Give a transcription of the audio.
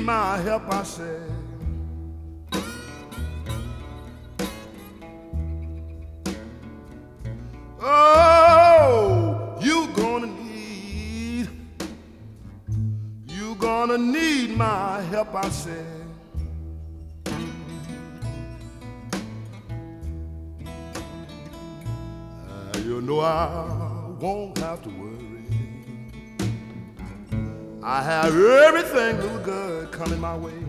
my help, I said. Oh, you gonna need my help, I said. You know I won't have to worry. I have everything little good coming my way.